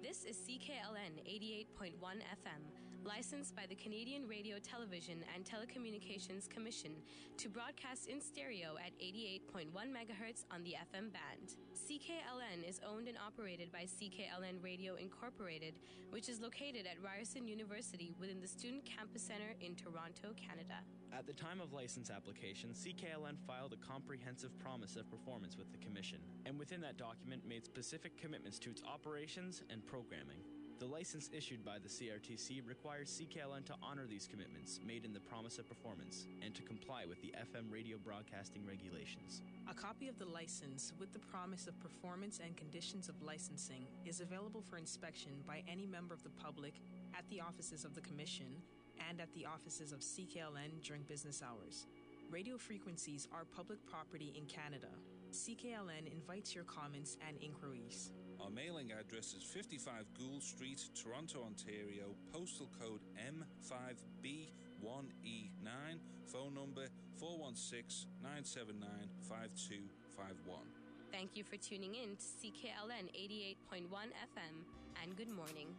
This is CKLN 88.1 FM, licensed by the Canadian Radio, Television and Telecommunications Commission to broadcast in stereo at 88.1 MHz on the FM band. CKLN is owned and operated by CKLN Radio Incorporated, which is located at Ryerson University within the Student Campus Centre in Toronto, Canada. At the time of license application, CKLN filed a comprehensive promise of performance with the Commission, and within that document made specific commitments to its operations and programming. The license issued by the CRTC requires CKLN to honor these commitments made in the promise of performance and to comply with the FM radio broadcasting regulations. A copy of the license with the promise of performance and conditions of licensing is available for inspection by any member of the public at the offices of the Commission and at the offices of CKLN during business hours. Radio frequencies are public property in Canada. CKLN invites your comments and inquiries. Our mailing address is 55 Gould Street, Toronto, Ontario, postal code M5B1E9, phone number 416-979-5251. Thank you for tuning in to CKLN 88.1 FM, and good morning.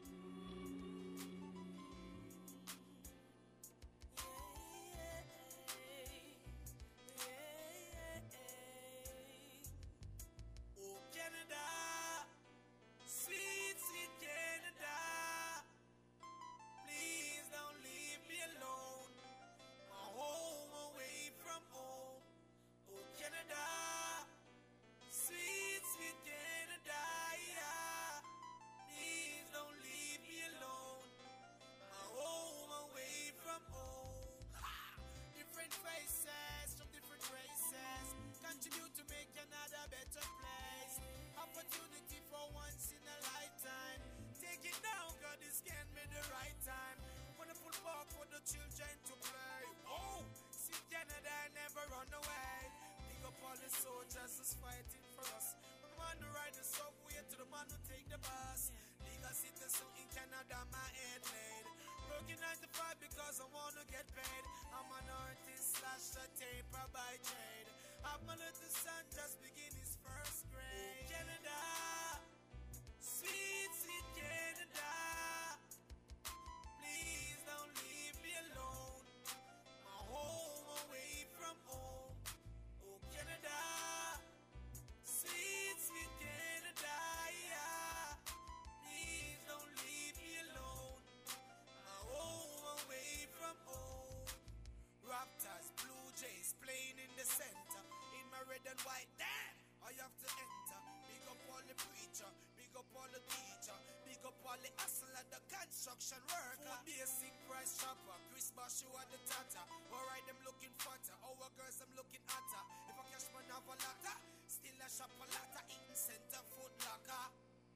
Contribute to make another better place. Opportunity for once in a lifetime. Take it now, God, this can be the right time. Wonderful park for the children to play. Oh, see Canada never run away. Big up all the soldiers who's fighting for us. From the man who ride the subway to the man who take the bus. Legal citizen in Canada, my head laid. Working 9 to 5 because I wanna get paid. I'm an artist slash a taper by trade. Have my little son just begin his first grade. Canada, sweet, sweet Canada. Please don't leave me alone. My home away from home. Oh, Canada, sweet, sweet Canada. Yeah. Please don't leave me alone. My home away from home. Raptors, Blue Jays playing in the center. In my red and white, damn, I have to enter. Big up all the preacher, big up all the teacher, big up all the hustler, the construction worker. Food basic price shopper, Chris Bosh, you are the tata. Alright, them looking fatter, our girls, I'm looking hotter. If I cash my have a lotta, still a shop a lotta, eating center food locker.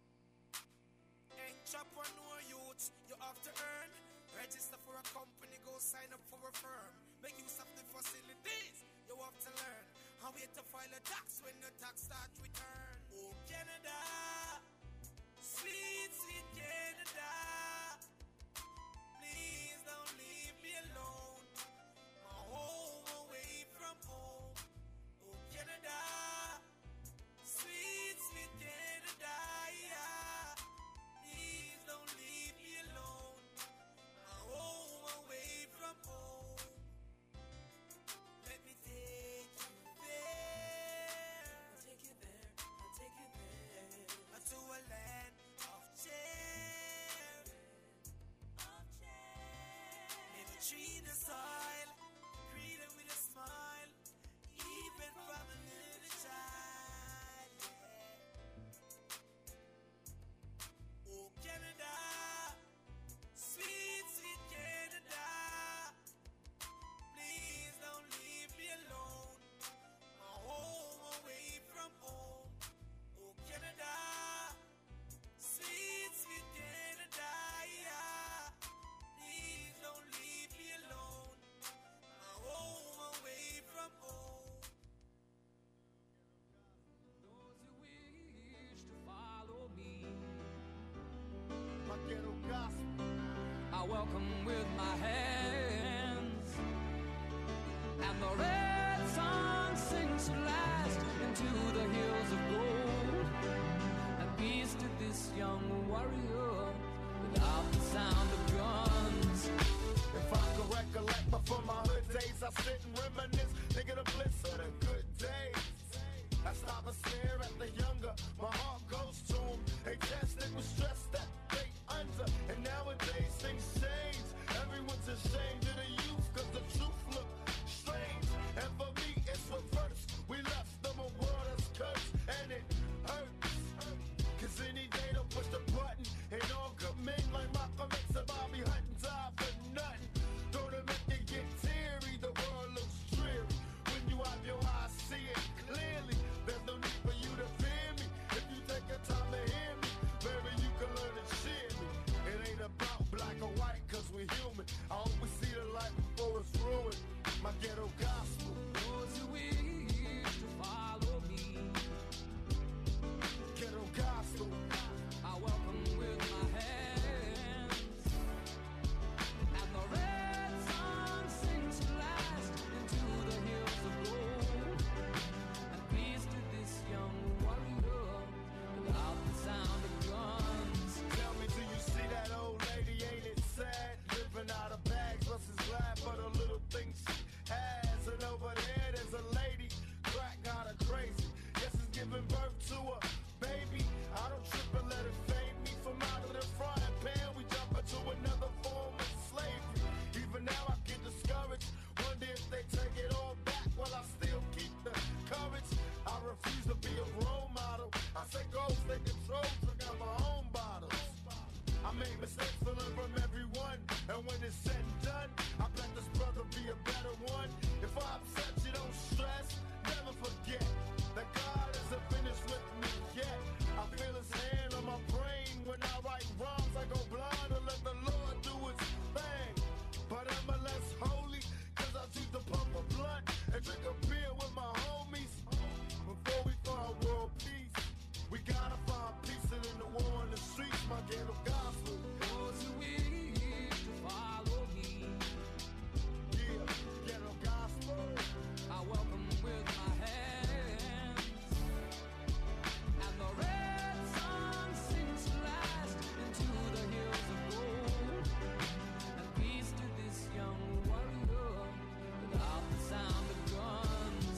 Ain't entrepreneur youths, you have to earn. Register for a company, go sign up for a firm. Make use of the facilities, you have to learn. How wait to file a tax when the tax starts return. Oh, Canada, sweet, sweet Canada. Please don't leave me alone. My home away from home. Oh, Canada, sweet, sweet Canada, yeah. Please don't leave me alone. My home away from home. Let me take you there. I'll take you there. I'll take you there. To a land of change. In a tree in the soil, greeted with a smile, even from a little child. Yeah. Oh, Canada, sweet, sweet Canada. Please don't leave me alone. My home away from home. Oh, Canada, sweet, sweet Canada, yeah. Please don't leave me alone. My home away from home. Those who wish to follow me, I welcome with my hands, and the red sun sinks at last into the hills of gold, and peace to this young warrior without the sound of guns. If I could recollect before my hood days, I sit and reminisce, thinking of bliss of the good days. I stop and stare at the younger, my heart goes to them. They tested with stress that they under, and nowadays things change. Everyone's ashamed of the youth, cause the truth look strange. And for me, it's reverse. We left them a world that's cursed, and it hurts. Cause any day they'll push the button, and all good men like Malcolm X and Bobby Hutton die for nothing. Don't it make you get teary? The world looks dreary when you have your eyes see it clearly. There's no need for you to fear me. If you take the time to hear me, baby, you can learn to cheer me. It ain't about black or white, cause we're human. I always see the light before it's ruined. My ghetto gospel. Those who wish to follow me, Ghetto gospel. I welcome with my hands. And the red sun sinks last into the hills of gold. And peace to this young warrior without the sound of guns. Tell me, do you see that old lady? Ain't it sad? Living out of bags, plus is glad for the little things she has. And over there, there's a lady, crack got her crazy. Yes, it's giving birth to a baby. I don't trip and let it fade me from out of the frying pan. We jump into another form of slavery. Even now I get discouraged. Wonder if they take it all back while I still keep the courage. I refuse to be a role model. I say go, stay control, drink out my own bottles. I made mistakes to learn from everyone, and when it's said and done, I bet this brother be a better one. If I upset you, don't stress, never forget that God isn't finished with me yet. I feel his hand on my brain when I write rhymes. I go blind and let the Lord do his thing. But am I less holy? Cause I choose to pump a blunt and drink a beer with my homies. Before we find world peace, we gotta find peace in the war in the streets, my ghetto gospel. Those who wish to follow me, Yeah, ghetto gospel. I welcome with my hands. And the red sun sinks last into the hills of gold. And peace to this young warrior without the sound of guns.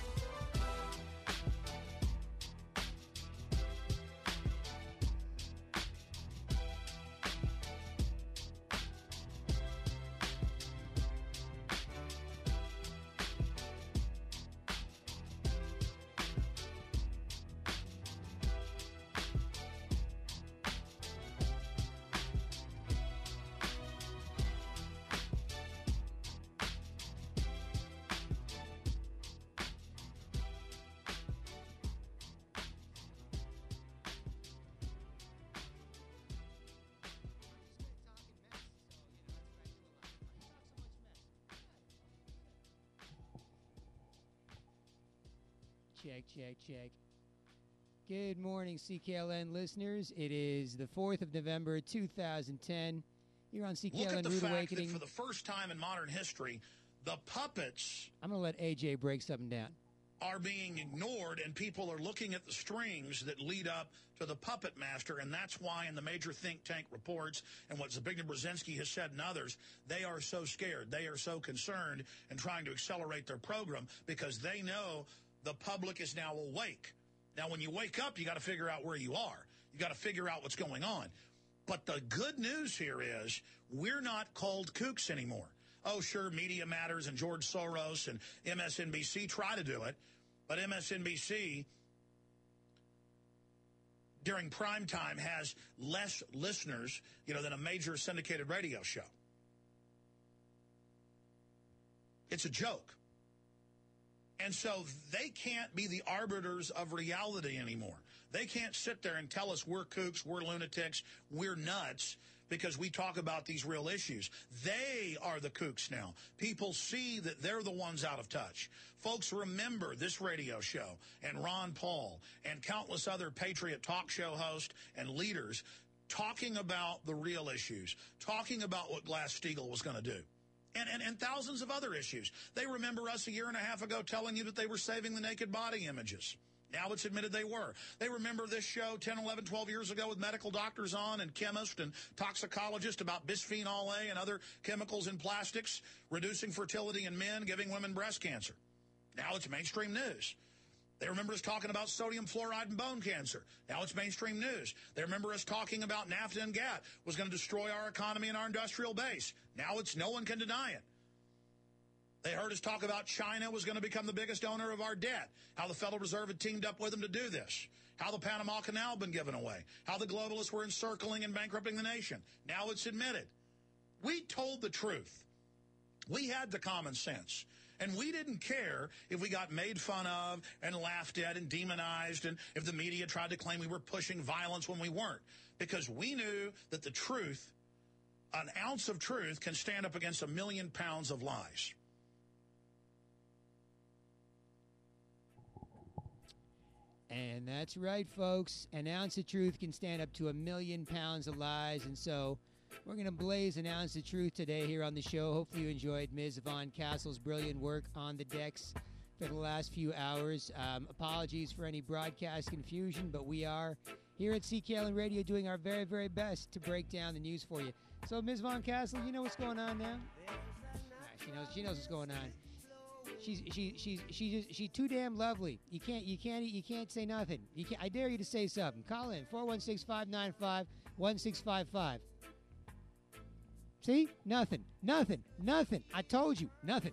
Check. Good morning, CKLN listeners. It is the 4th of November, 2010. Here on CKLN Look at the Rude fact Awakening. that for the first time in modern history, the puppets I'm going to let AJ break something down. are being ignored, and people are looking at the strings that lead up to the puppet master, and that's why in the major think tank reports and what Zbigniew Brzezinski has said and others, they are so scared. They are so concerned and trying to accelerate their program because they know the public is now awake. Now, when you wake up, you got to figure out where you are. You got to figure out what's going on. But the good news here is we're not called kooks anymore. Oh, sure, Media Matters and George Soros and MSNBC try to do it, but MSNBC during prime time has less listeners, than a major syndicated radio show. It's a joke. And so they can't be the arbiters of reality anymore. They can't sit there and tell us we're kooks, we're lunatics, we're nuts, because we talk about these real issues. They are the kooks now. People see that they're the ones out of touch. Folks, remember this radio show and Ron Paul and countless other Patriot talk show hosts and leaders talking about the real issues, talking about what Glass-Steagall was going to do. And thousands of other issues. They remember us a year and a half ago telling you that they were saving the naked body images. Now it's admitted they were. They remember this show 10, 11, 12 years ago with medical doctors on and chemists and toxicologists about bisphenol A and other chemicals in plastics, reducing fertility in men, giving women breast cancer. Now it's mainstream news. They remember us talking about sodium fluoride and bone cancer. Now it's mainstream news. They remember us talking about NAFTA and GATT was going to destroy our economy and our industrial base. Now it's no one can deny it. They heard us talk about China was going to become the biggest owner of our debt, how the Federal Reserve had teamed up with them to do this, how the Panama Canal had been given away, how the globalists were encircling and bankrupting the nation. Now it's admitted. We told the truth. We had the common sense. And we didn't care if we got made fun of and laughed at and demonized and if the media tried to claim we were pushing violence when we weren't. Because we knew that the truth, an ounce of truth, can stand up against 1 million pounds of lies. And that's right, folks. An ounce of truth can stand up to 1 million pounds of lies. And so we're going to blaze an ounce of truth today here on the show. Hopefully you enjoyed Ms. Yvonne Castle's brilliant work on the decks for the last few hours. Apologies for any broadcast confusion, but we are here at CKLN Radio doing our very, very best to break down the news for you. So, Ms. Yvonne Castle, you know what's going on now? She knows what's going on. She's too damn lovely. You can't say nothing. I dare you to say something. Call in 416-595-1655. See? Nothing. I told you. Nothing.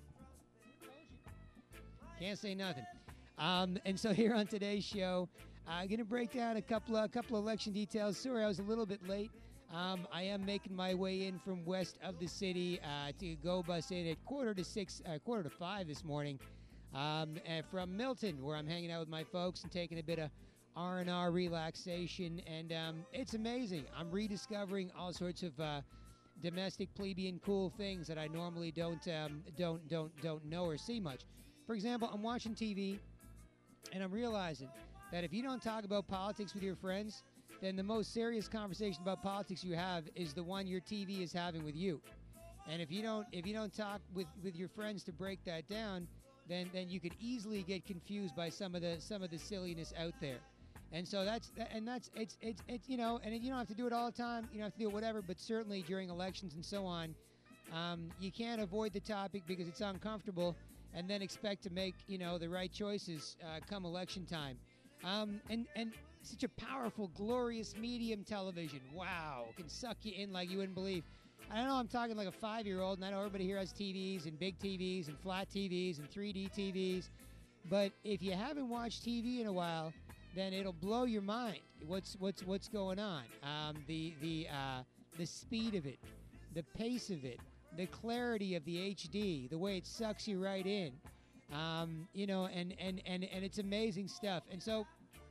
Can't say nothing. And so here on today's show, I'm going to break down a couple of election details. Sorry, I was a little bit late. I am making my way in from west of the city to go bus in at 4:45 this morning from Milton, where I'm hanging out with my folks and taking a bit of R&R relaxation. And it's amazing. I'm rediscovering all sorts of domestic plebeian cool things that I normally don't know or see much. For example, I'm watching TV and I'm realizing that if you don't talk about politics with your friends, then the most serious conversation about politics you have is the one your TV is having with you. And if you don't talk with your friends to break that down, then you could easily get confused by some of the silliness out there. And so it's you know, and you don't have to do it all the time. You don't have to do it whatever, but certainly during elections and so on, you can't avoid the topic because it's uncomfortable, and then expect to make, you know, the right choices come election time. And such a powerful, glorious medium, television. Wow, can suck you in like you wouldn't believe. I know I'm talking like a 5-year-old, and I know everybody here has TVs and big TVs and flat TVs and 3D TVs. But if you haven't watched TV in a while, then it'll blow your mind. What's going on? The speed of it, the pace of it, the clarity of the HD, the way it sucks you right in. You know, and it's amazing stuff. And so,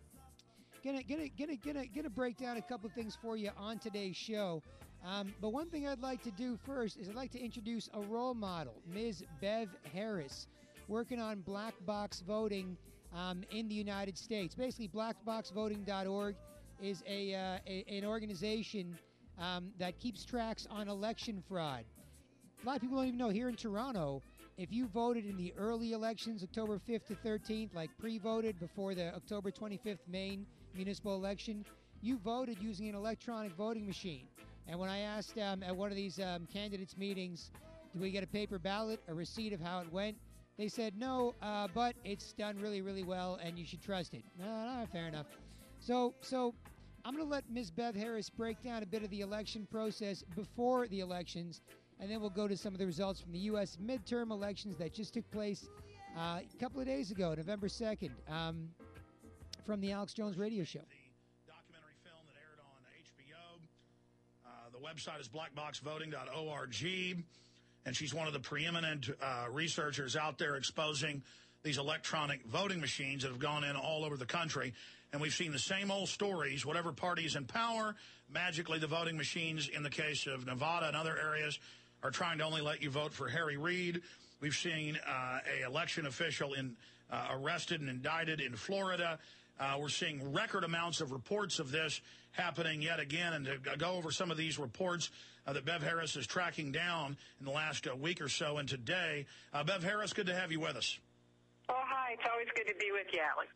gonna break down a couple of things for you on today's show. But one thing I'd like to do first is I'd like to introduce a role model, Ms. Bev Harris, working on black box voting in the United States. Basically, blackboxvoting.org is an organization that keeps tracks on election fraud. A lot of people don't even know here in Toronto, if you voted in the early elections, October 5th to 13th, like pre-voted before the October 25th Maine municipal election, you voted using an electronic voting machine. And when I asked at one of these candidates' meetings, do we get a paper ballot, a receipt of how it went? They said no, but it's done really, really well, and you should trust it. No, fair enough. So I'm going to let Ms. Bev Harris break down a bit of the election process before the elections, and then we'll go to some of the results from the U.S. midterm elections that just took place a couple of days ago, November 2nd, from the Alex Jones Radio Show. The documentary film that aired on HBO. The website is blackboxvoting.org, and she's one of the preeminent researchers out there exposing these electronic voting machines that have gone in all over the country. And we've seen the same old stories. Whatever party is in power, magically the voting machines, in the case of Nevada and other areas, are trying to only let you vote for Harry Reid. We've seen a election official arrested and indicted in Florida. We're seeing record amounts of reports of this happening yet again. And to go over some of these reports that Bev Harris is tracking down in the last week or so and today. Bev Harris, good to have you with us. Oh, hi. It's always good to be with you, Alex.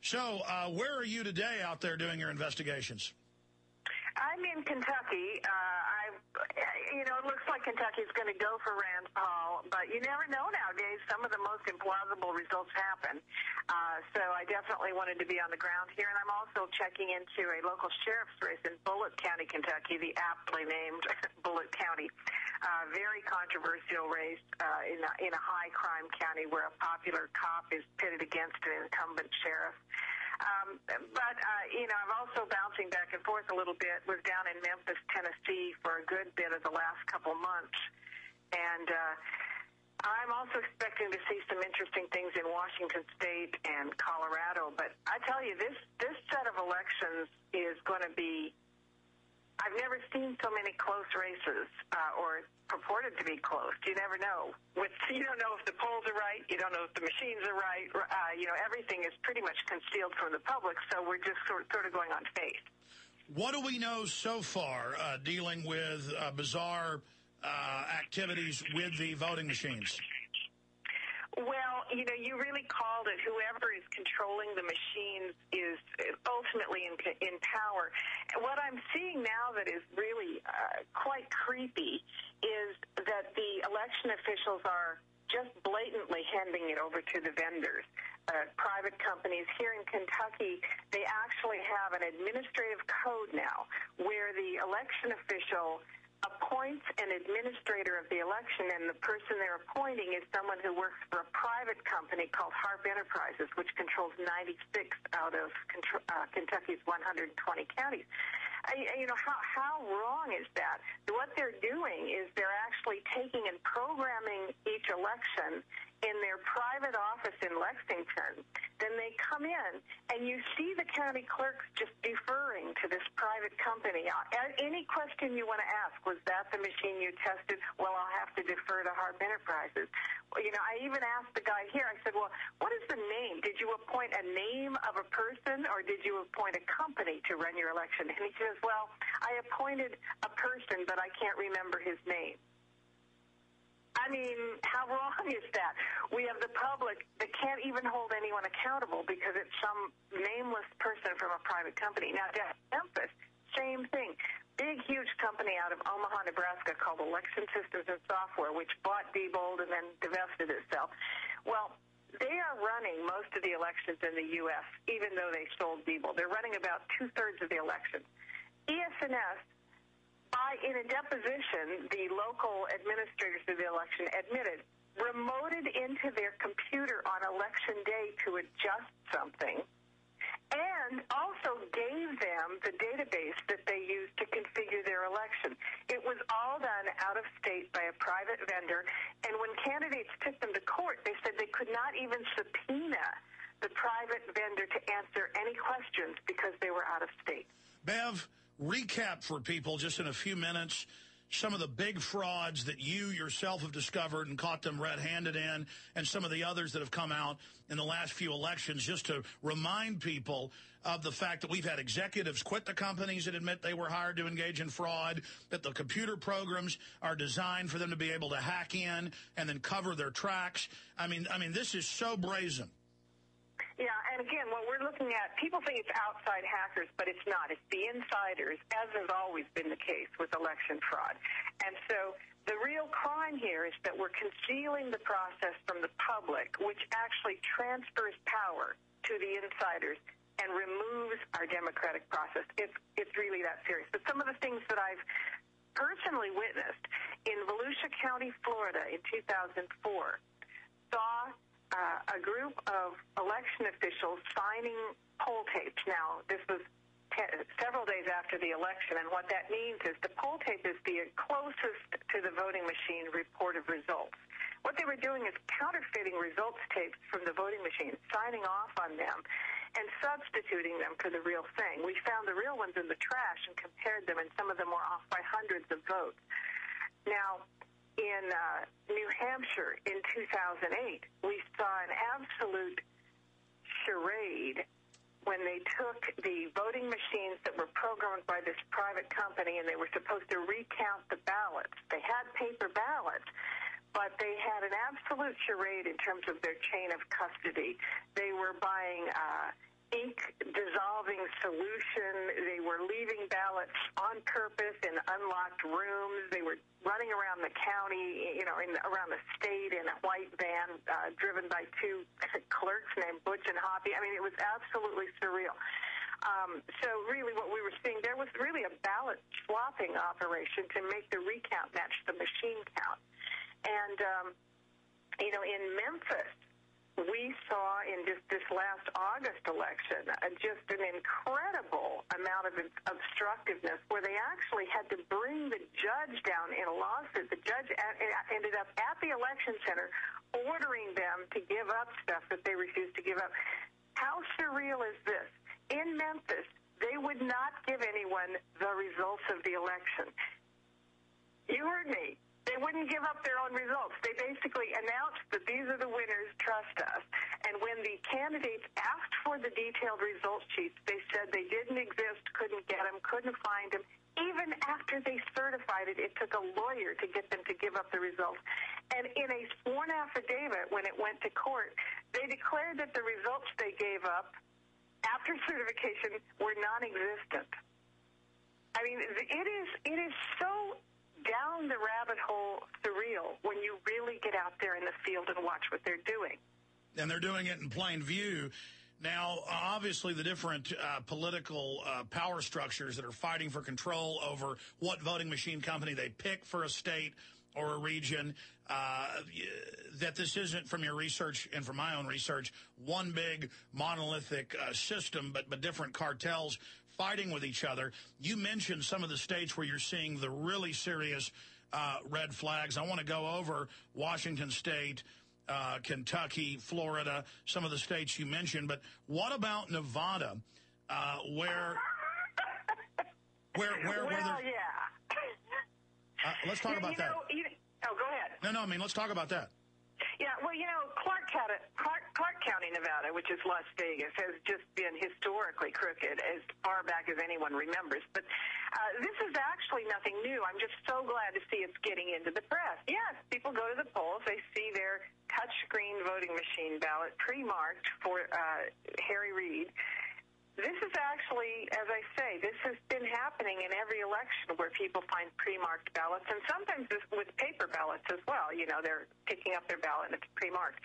So, where are you today out there doing your investigations? I'm in Kentucky. It looks like Kentucky's going to go for Rand Paul, but you never know nowadays. Some of the most implausible results happen. So I definitely wanted to be on the ground here, and I'm also checking into a local sheriff's race in Bullitt County, Kentucky, the aptly named Bullitt County. Very controversial race in a high-crime county where a popular cop is pitted against an incumbent sheriff. I'm also bouncing back and forth a little bit. Was down in Memphis, Tennessee for a good bit of the last couple months. And I'm also expecting to see some interesting things in Washington State and Colorado. But I tell you, this set of elections is going to be, I've never seen so many close races or purported to be close. You never know. You don't know if the polls are right. You don't know if the machines are right. Everything is pretty much concealed from the public, so we're just sort of going on faith. What do we know so far dealing with bizarre activities with the voting machines? Well, you really called it. Whoever is controlling the machines is ultimately in power. And what I'm seeing now that is really quite creepy is that the election officials are just blatantly handing it over to the vendors. Private companies here in Kentucky, they actually have an administrative code now where the election official appoints an administrator of the election, and the person they're appointing is someone who works for a private company called Harp Enterprises, which controls 96 out of Kentucky's 120 counties. How wrong is that? What they're doing is they're actually taking and programming each election in their private office in Lexington. Then they come in, and you see the county clerks just deferring to this private company. Any question you want to ask, was that the machine you tested? Well, I'll have to defer to Harp Enterprises. I even asked the guy here, I said, well, what is the name? Did you appoint a name of a person, or did you appoint a company to run your election? And he says, well, I appointed a person, but I can't remember his name. I mean, how wrong is that? We have the public that can't even hold anyone accountable because it's some nameless person from a private company. Now, Memphis, same thing. Big, huge company out of Omaha, Nebraska called Election Systems and Software, which bought Diebold and then divested itself. Well, they are running most of the elections in the U.S., even though they sold Diebold. They're running about two-thirds of the elections. ES&S, in a deposition, the local administrators of the election admitted, remoted into their computer on election day to adjust something, and also gave them the database that they used to configure their election. It was all done out of state by a private vendor, and when candidates took them to court, they said they could not even subpoena the private vendor to answer any questions because they were out of state. Bev, recap for people just in a few minutes some of the big frauds that you yourself have discovered and caught them red-handed in, and some of the others that have come out in the last few elections, just to remind people of the fact that we've had executives quit the companies that admit they were hired to engage in fraud, that the computer programs are designed for them to be able to hack in and then cover their tracks. I mean, this is so brazen. Yeah, and again, what we're looking at, people think it's outside hackers, but it's not. It's the insiders, as has always been the case with election fraud. And so the real crime here is that we're concealing the process from the public, which actually transfers power to the insiders and removes our democratic process. It's really that serious. But some of the things that I've personally witnessed in Volusia County, Florida in 2004, saw a group of election officials signing poll tapes. Now, this was several days after the election, and what that means is the poll tape is the closest to the voting machine report of results. What they were doing is counterfeiting results tapes from the voting machine, signing off on them, and substituting them for the real thing. We found the real ones in the trash and compared them, and some of them were off by hundreds of votes. Now, in New Hampshire in 2008, we saw an absolute charade when they took the voting machines that were programmed by this private company and they were supposed to recount the ballots. They had paper ballots, but they had an absolute charade in terms of their chain of custody. They were buying ink-dissolving solution. They were leaving ballots on purpose in unlocked rooms. They were running around the county, around the state in a white van driven by two clerks named Butch and Hoppy. I mean, it was absolutely surreal. So really what we were seeing there was really a ballot swapping operation to make the recount match the machine count. And, in Memphis, we saw in just this last August election just an incredible amount of obstructiveness where they actually had to bring the judge down in a lawsuit. The judge ended up at the election center ordering them to give up stuff that they refused to give up. How surreal is this? In Memphis, they would not give anyone the results of the election. You heard me. They wouldn't give up their own results. They basically announced that these are the winners, trust us. And when the candidates asked for the detailed results sheets, they said they didn't exist, couldn't get them, couldn't find them. Even after they certified it, it took a lawyer to get them to give up the results. And in a sworn affidavit, when it went to court, they declared that the results they gave up after certification were non-existent. I mean, it is so down the rabbit hole surreal when you really get out there in the field and watch what they're doing. And they're doing it in plain view. Now, obviously, the different political power structures that are fighting for control over what voting machine company they pick for a state or a region, that this isn't, from your research and from my own research, one big monolithic system, but different cartels fighting with each other. You mentioned some of the states where you're seeing the really serious red flags. I want to go over Washington State, Kentucky, Florida, some of the states you mentioned. But what about Nevada, where let's talk about that. Go ahead. No, I mean, let's talk about that. Yeah, well, Clark County, Nevada, which is Las Vegas, has just been historically crooked as far back as anyone remembers. But this is actually nothing new. I'm just so glad to see it's getting into the press. Yes, people go to the polls. They see their touchscreen voting machine ballot pre-marked for Harry Reid. This is actually, as I say, this has been happening in every election where people find pre-marked ballots, and sometimes this with paper ballots as well. They're picking up their ballot and it's pre-marked.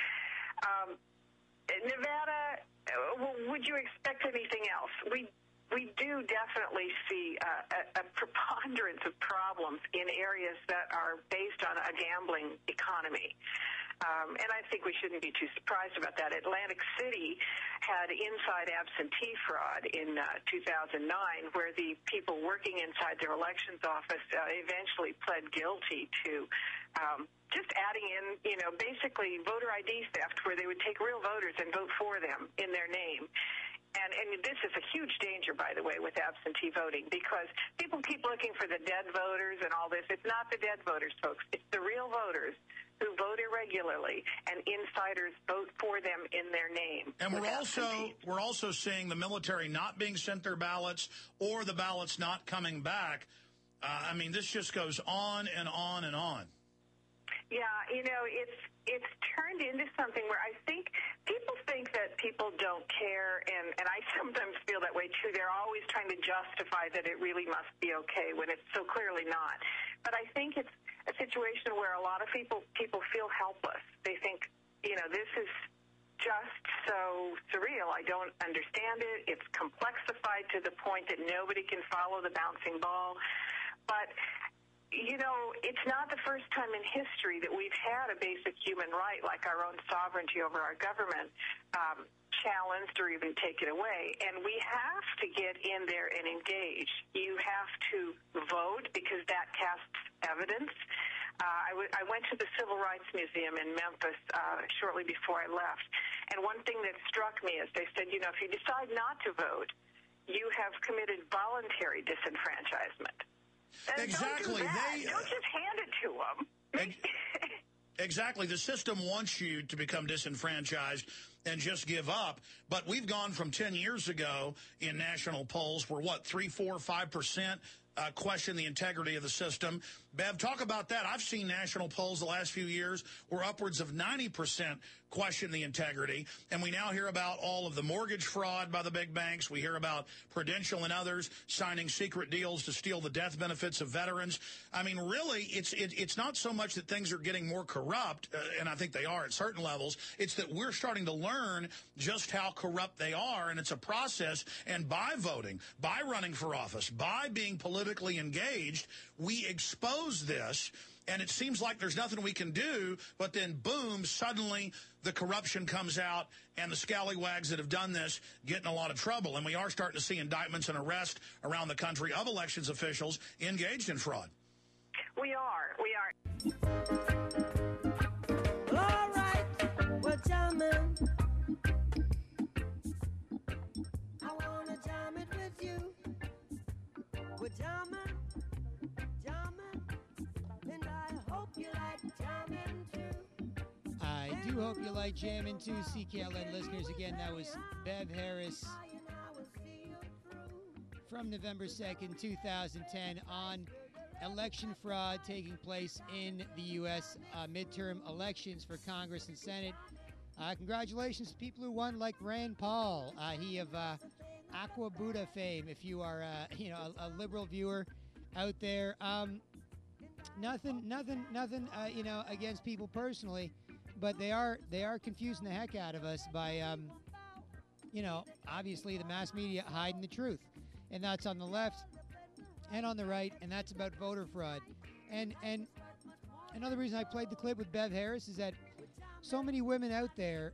Nevada, would you expect anything else? We do definitely see a preponderance of problems in areas that are based on a gambling economy. And I think we shouldn't be too surprised about that. Atlantic City had inside absentee fraud in 2009, where the people working inside their elections office eventually pled guilty to just adding in, basically voter ID theft, where they would take real voters and vote for them in their name. And this is a huge danger, by the way, with absentee voting, because people keep looking for the dead voters and all this. It's not the dead voters, folks. It's the real voters who vote irregularly, and insiders vote for them in their name. And we're also seeing the military not being sent their ballots or the ballots not coming back. I mean, this just goes on and on and on. Yeah, it's turned into something where I think people think that people don't care, and I sometimes feel that way too. They're always trying to justify that it really must be okay when it's so clearly not. But I think it's a situation where a lot of people feel helpless. They think, this is just so surreal. I don't understand it. It's complexified to the point that nobody can follow the bouncing ball. But it's not the first time in history that we've had a basic human right, like our own sovereignty over our government, challenged or even taken away. And we have to get in there and engage. You have to vote because that casts evidence. I went to the Civil Rights Museum in Memphis shortly before I left. And one thing that struck me is they said, if you decide not to vote, you have committed voluntary disenfranchisement. And exactly. Don't just hand it to them. Exactly. The system wants you to become disenfranchised and just give up. But we've gone from 10 years ago in national polls where, 3, 4, 5% question the integrity of the system. Bev, talk about that. I've seen national polls the last few years where upwards of 90% question the integrity. And we now hear about all of the mortgage fraud by the big banks. We hear about Prudential and others signing secret deals to steal the death benefits of veterans. I mean, really, it's not so much that things are getting more corrupt, and I think they are at certain levels. It's that we're starting to learn just how corrupt they are, and it's a process. And by voting, by running for office, by being politically engaged, we expose this. And it seems like there's nothing we can do, but then, boom, suddenly the corruption comes out, and the scallywags that have done this get in a lot of trouble. And we are starting to see indictments and arrests around the country of elections officials engaged in fraud. We are. All right, well, jamming. I want to jam it with you. We're jamming. I do hope you like jamming too, CKLN listeners. Again, that was Bev Harris from November 2nd, 2010 on election fraud taking place in the U.S. Midterm elections for Congress and Senate. Congratulations to people who won, like Rand Paul. He of Aqua Buddha fame, if you are a liberal viewer out there. Nothing, against people personally, but they are confusing the heck out of us by, obviously the mass media hiding the truth, and that's on the left and on the right, and that's about voter fraud. And another reason I played the clip with Bev Harris is that so many women out there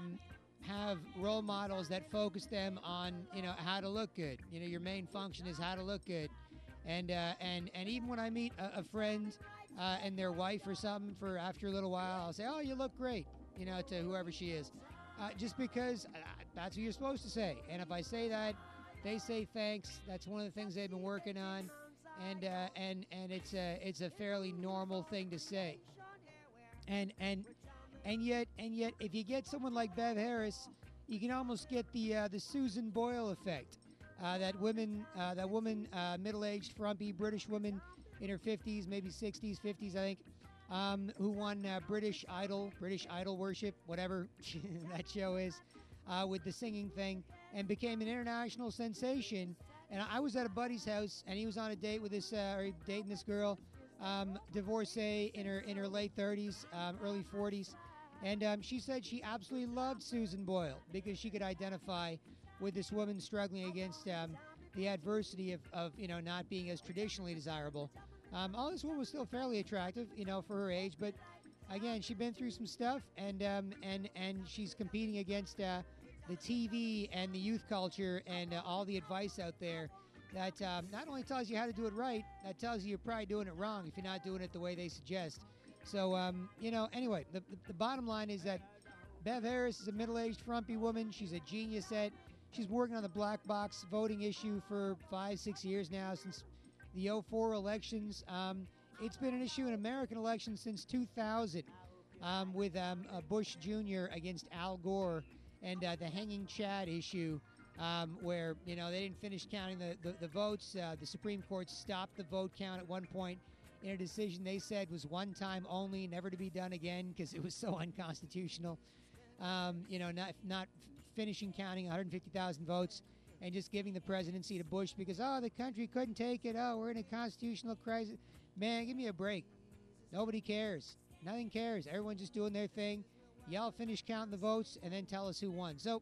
have role models that focus them on, how to look good. Your main function is how to look good. And even when I meet a friend and their wife or something for after a little while, I'll say, "Oh, you look great," to whoever she is, just because that's what you're supposed to say. And if I say that, they say thanks. That's one of the things they've been working on, and it's a fairly normal thing to say. And yet, if you get someone like Bev Harris, you can almost get the Susan Boyle effect. That woman, middle-aged, frumpy British woman in her 50s, maybe 60s, 50s, I think, who won British Idol Worship, whatever that show is, with the singing thing, and became an international sensation. And I was at a buddy's house, and he was on a date with this, dating this girl, divorcee in her late 30s, early 40s, and she said she absolutely loved Susan Boyle because she could identify with this woman struggling against the adversity of not being as traditionally desirable. This woman was still fairly attractive, for her age, but again, she'd been through some stuff, and she's competing against the TV and the youth culture and all the advice out there that not only tells you how to do it right, that tells you you're probably doing it wrong if you're not doing it the way they suggest. So, anyway, the bottom line is that Bev Harris is a middle-aged, frumpy woman. She's a genius at. She's working on the black box voting issue for 5-6 years now, since the 2004 elections. It's been an issue in American elections since 2000, with Bush Jr. against Al Gore, and the hanging Chad issue, where they didn't finish counting the votes. The Supreme Court stopped the vote count at one point in a decision they said was one time only, never to be done again, because it was so unconstitutional. Not finishing counting 150,000 votes and just giving the presidency to Bush because, the country couldn't take it. We're in a constitutional crisis. Man, give me a break. Nobody cares. Nothing cares. Everyone's just doing their thing. Y'all finish counting the votes and then tell us who won. So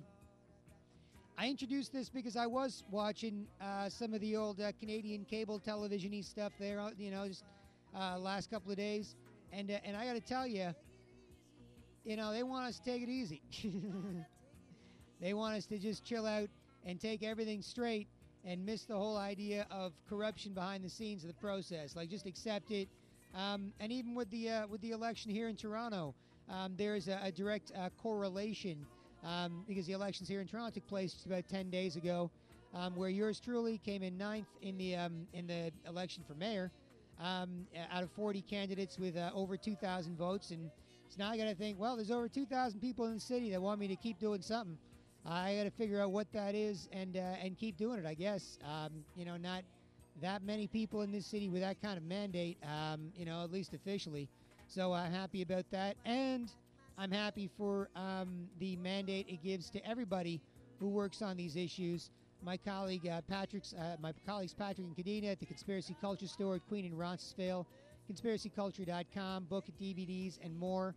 I introduced this because I was watching some of the old Canadian cable television-y stuff there, just last couple of days. And I got to tell you, they want us to take it easy. They want us to just chill out and take everything straight and miss the whole idea of corruption behind the scenes of the process. Like, just accept it. And even with the election here in Toronto, there is a direct correlation because the elections here in Toronto took place just about 10 days ago, where yours truly came in 9th in the election for mayor, out of 40 candidates with over 2,000 votes. And so now I got to think, well, there's over 2,000 people in the city that want me to keep doing something. I got to figure out what that is and keep doing it, I guess. Not that many people in this city with that kind of mandate, at least officially. So I'm happy about that. And I'm happy for the mandate it gives to everybody who works on these issues. My colleague colleagues Patrick and Kadena at the Conspiracy Culture Store at Queen and Roncesvalles, conspiracyculture.com, book at DVDs and more.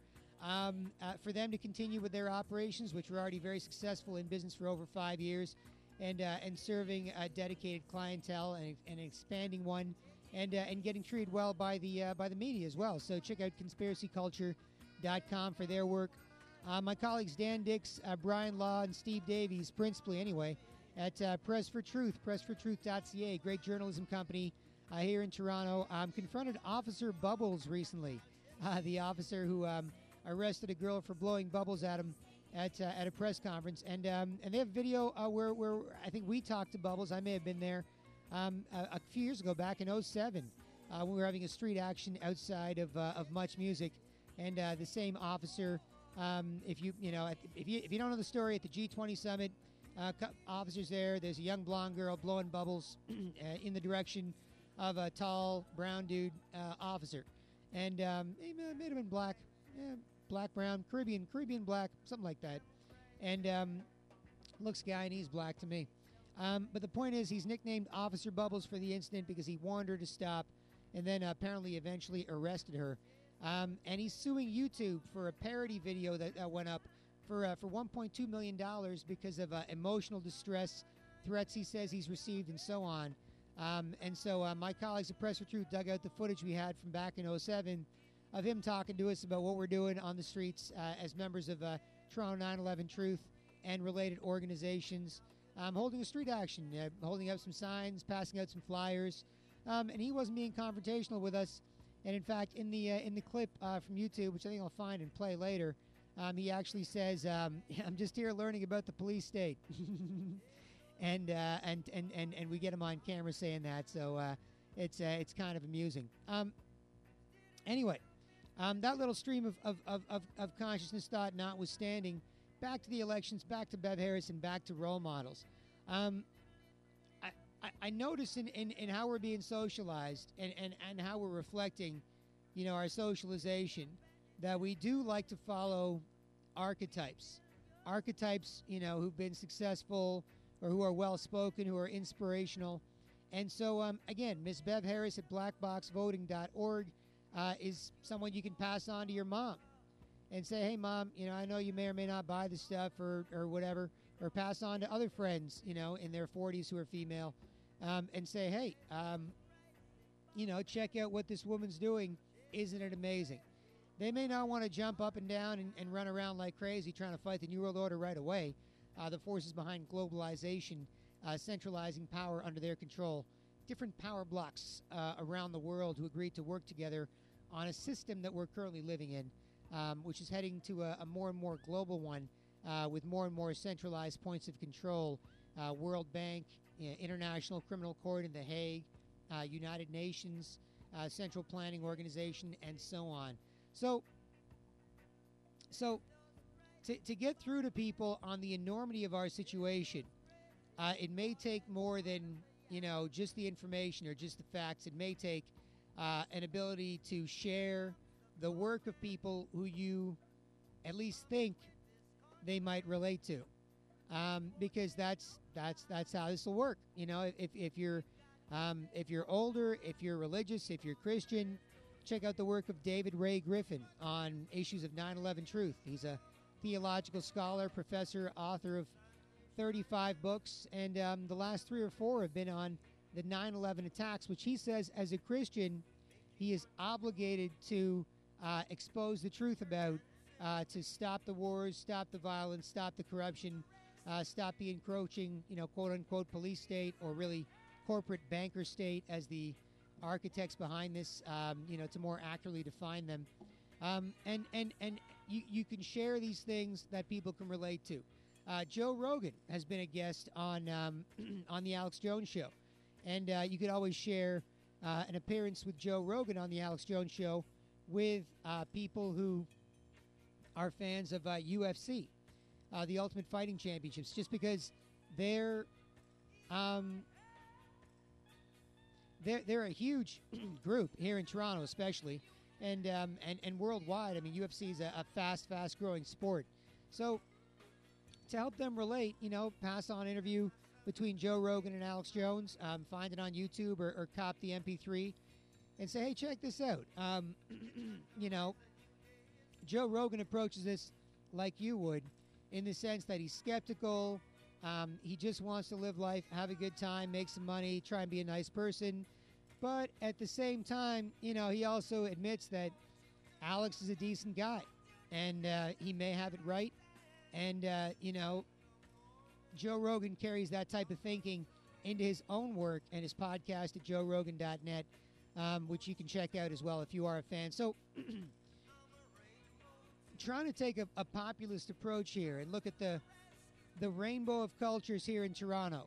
For them to continue with their operations, which were already very successful in business for over 5 years, and serving a dedicated clientele and expanding one, and getting treated well by the media as well. So check out conspiracyculture.com for their work. My colleagues Dan Dix, Brian Law, and Steve Davies, principally anyway, at Press for Truth, pressfortruth.ca, great journalism company here in Toronto. Confronted Officer Bubbles recently, the officer who arrested a girl for blowing bubbles at him at a press conference, and they have a video where I think we talked to Bubbles. I may have been there a few years ago, back in '07, when we were having a street action outside of Much Music, and the same officer. If you don't know the story, at the G20 summit, officers there. There's a young blonde girl blowing bubbles in the direction of a tall brown dude officer, and he may have been black. Black, brown, Caribbean black, something like that. And looks Guyanese black to me. But the point is, he's nicknamed Officer Bubbles for the incident because he warned her to stop, and then apparently eventually arrested her. And he's suing YouTube for a parody video that went up for $1.2 million because of emotional distress, threats he says he's received, and so on. And so my colleagues at Press for Truth dug out the footage we had from back in '07 of him talking to us about what we're doing on the streets as members of Toronto 9/11 Truth and related organizations, holding a street action, holding up some signs, passing out some flyers, and he wasn't being confrontational with us. And in fact, in the clip from YouTube, which I think I'll find and play later, he actually says, "I'm just here learning about the police state," and we get him on camera saying that, so it's kind of amusing. Anyway. That little stream of consciousness thought notwithstanding, back to the elections, back to Bev Harris, and back to role models. I notice in how we're being socialized and how we're reflecting, our socialization, that we do like to follow archetypes. Archetypes, who've been successful or who are well-spoken, who are inspirational. And so, again, Miss Bev Harris at blackboxvoting.org is someone you can pass on to your mom and say, hey, Mom, I know you may or may not buy the stuff or whatever, or pass on to other friends, in their 40s who are female, and say, hey, check out what this woman's doing. Isn't it amazing? They may not want to jump up and down and run around like crazy trying to fight the New World Order right away, the forces behind globalization, centralizing power under their control. Different power blocks around the world who agreed to work together on a system that we're currently living in, which is heading to a more and more global one with more and more centralized points of control. World Bank, International Criminal Court in The Hague, United Nations, Central Planning Organization, and so on. So to get through to people on the enormity of our situation, it may take more than just the information or just the facts. It may take an ability to share the work of people who you at least think they might relate to, because that's how this will work. If you're older, if you're religious, if you're Christian, check out the work of David Ray Griffin on issues of 9/11 Truth. He's a theological scholar, professor, author of 35 books, and the last 3 or 4 have been on the 9/11 attacks, which he says, as a Christian, he is obligated to expose the truth about, to stop the wars, stop the violence, stop the corruption, stop the encroaching, quote-unquote police state, or really corporate banker state as the architects behind this, to more accurately define them. And you can share these things that people can relate to. Joe Rogan has been a guest on the Alex Jones Show. And you could always share an appearance with Joe Rogan on the Alex Jones Show with people who are fans of UFC, the Ultimate Fighting Championships, just because they're a huge group here in Toronto especially, and worldwide. I mean, UFC is a fast growing sport. So to help them relate, pass on interview between Joe Rogan and Alex Jones. Find it on YouTube or cop the MP3 and say, hey, check this out. Joe Rogan approaches this like you would, in the sense that he's skeptical. He just wants to live life, have a good time, make some money, try and be a nice person. But at the same time, he also admits that Alex is a decent guy, and he may have it right. And, Joe Rogan carries that type of thinking into his own work and his podcast at joerogan.net, which you can check out as well if you are a fan. So trying to take a populist approach here and look at the rainbow of cultures here in Toronto.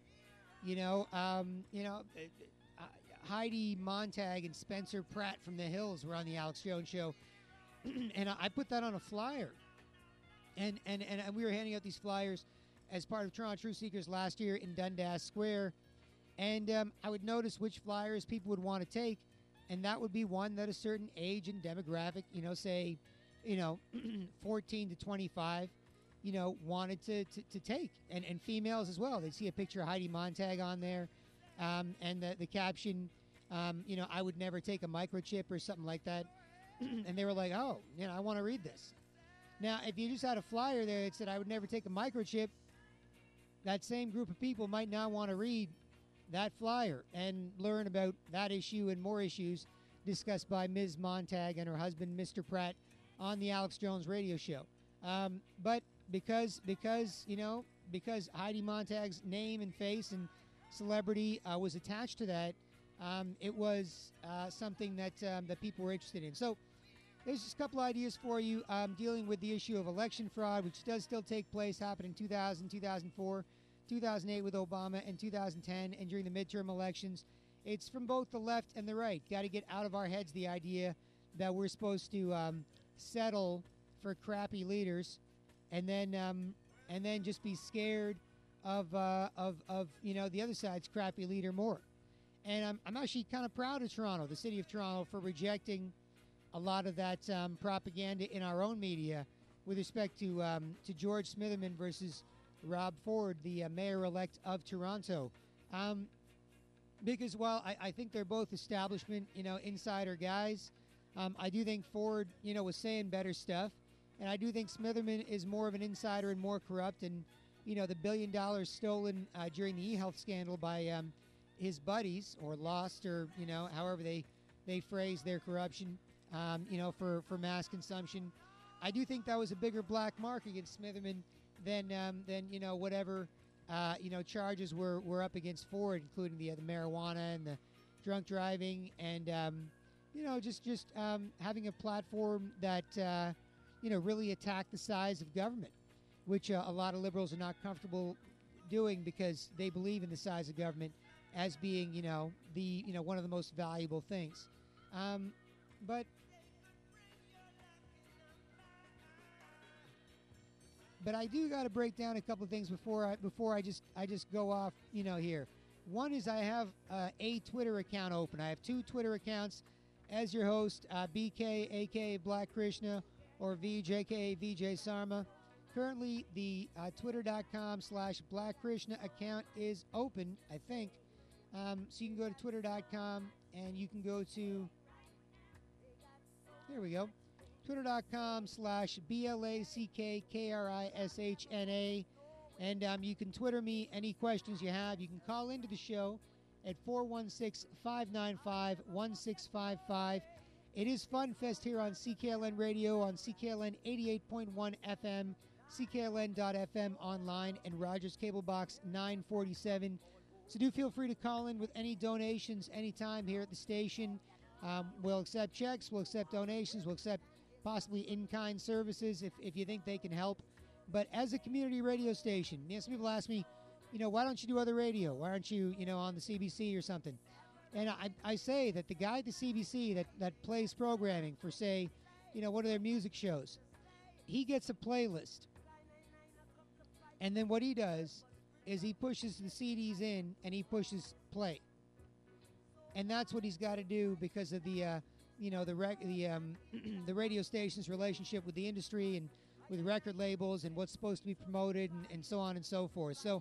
Heidi Montag and Spencer Pratt from The Hills were on the Alex Jones show, and I put that on a flyer, and we were handing out these flyers as part of Toronto Truth Seekers last year in Dundas Square, and I would notice which flyers people would want to take, and that would be one that a certain age and demographic, say, 14 to 25, wanted to take, and females as well. They'd see a picture of Heidi Montag on there, and the caption, I would never take a microchip or something like that. And they were like, oh, I want to read this. Now, if you just had a flyer there that said, I would never take a microchip, that same group of people might not want to read that flyer and learn about that issue and more issues discussed by Ms. Montag and her husband, Mr. Pratt, on the Alex Jones radio show. But because Heidi Montag's name and face and celebrity was attached to that, it was something that people were interested in. So there's just a couple ideas for you dealing with the issue of election fraud, which does still take place, happened in 2000, 2004, 2008 with Obama, and 2010, and during the midterm elections. It's from both the left and the right. Got to get out of our heads the idea that we're supposed to settle for crappy leaders, and then just be scared of the other side's crappy leader more. And I'm actually kind of proud of Toronto, the city of Toronto, for rejecting a lot of that propaganda in our own media with respect to George Smitherman versus Rob Ford, the mayor-elect of Toronto. Because while I think they're both establishment, insider guys, I do think Ford, was saying better stuff. And I do think Smitherman is more of an insider and more corrupt. And, the $1 billion stolen during the e-health scandal by his buddies, or lost, or, however they phrase their corruption, for mass consumption. I do think that was a bigger black mark against Smitherman than whatever, charges were up against Ford, including the marijuana and the drunk driving and, just having a platform that, really attacked the size of government, which a lot of liberals are not comfortable doing because they believe in the size of government as being, one of the most valuable things. But I do got to break down a couple of things before I just go off, here. One is I have a Twitter account open. I have two Twitter accounts as your host, BK, aka Black Krishna, or VJ, aka VJ Sarma. Currently, the twitter.com/Black Krishna account is open, I think. So you can go to twitter.com and you can go to, there we go, twitter.com/BLACKKRISHNA. And you can Twitter me any questions you have. You can call into the show at 416-595-1655. It is Fun Fest here on CKLN Radio, on CKLN 88.1 FM, CKLN.FM online, and Rogers Cable Box 947. So do feel free to call in with any donations anytime here at the station. We'll accept checks, we'll accept donations, we'll accept possibly in-kind services if you think they can help. But as a community radio station, some people ask me, why don't you do other radio? Why aren't you, on the CBC or something? And I say that the guy at the CBC that plays programming for, say, one of their music shows, he gets a playlist. And then what he does is he pushes the CDs in and he pushes play. And that's what he's got to do because of the the radio station's relationship with the industry and with record labels and what's supposed to be promoted and so on and so forth. So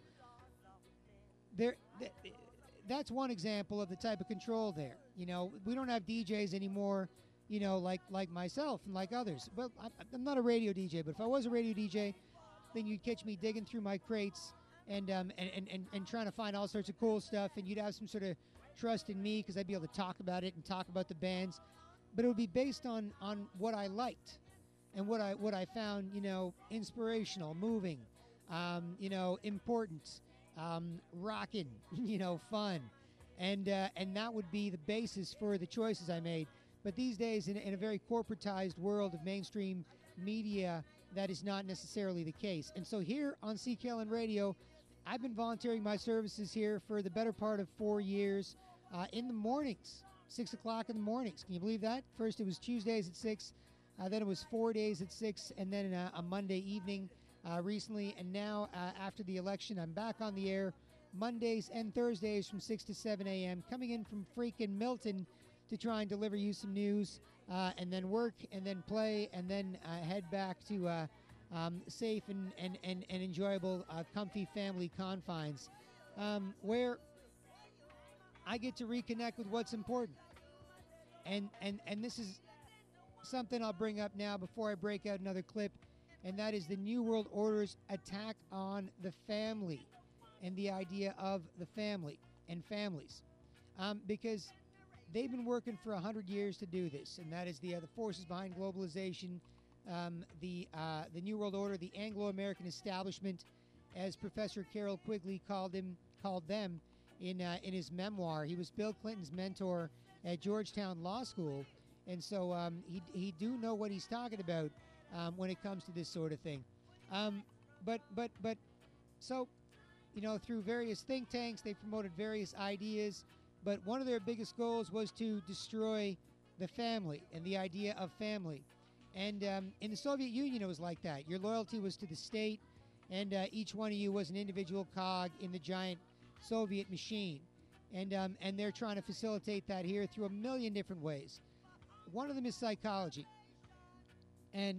that's one example of the type of control there. We don't have DJs anymore, like myself and like others. Well, I'm not a radio DJ, but if I was a radio DJ, then you'd catch me digging through my crates and trying to find all sorts of cool stuff, and you'd have some sort of trust in me because I'd be able to talk about it and talk about the bands. But it would be based on what I liked and what I found, inspirational, moving, important, rocking, fun, and that would be the basis for the choices I made. But these days, in a very corporatized world of mainstream media, that is not necessarily the case. And so here on CKLN Radio, I've been volunteering my services here for the better part of 4 years in the mornings, 6 o'clock in the mornings. Can you believe that? First it was Tuesdays at 6, then it was 4 days at 6, and then a Monday evening recently. And now, after the election, I'm back on the air Mondays and Thursdays from 6 to 7 a.m., coming in from freaking Milton to try and deliver you some news, and then work, and then play, and then head back to safe and enjoyable, comfy family confines, where I get to reconnect with what's important. And this is something I'll bring up now before I break out another clip, and that is the New World Order's attack on the family and the idea of the family and families, because they've been working for 100 years to do this, and that is the forces behind globalization, the New World Order, the Anglo-American establishment, as Professor Carroll Quigley called them in his memoir. He was Bill Clinton's mentor at Georgetown Law School, and so he do know what he's talking about when it comes to this sort of thing. But so, through various think tanks, they promoted various ideas. But one of their biggest goals was to destroy the family and the idea of family. And in the Soviet Union, it was like that. Your loyalty was to the state, and each one of you was an individual cog in the giant Soviet machine. And they're trying to facilitate that here through a million different ways. One of them is psychology. And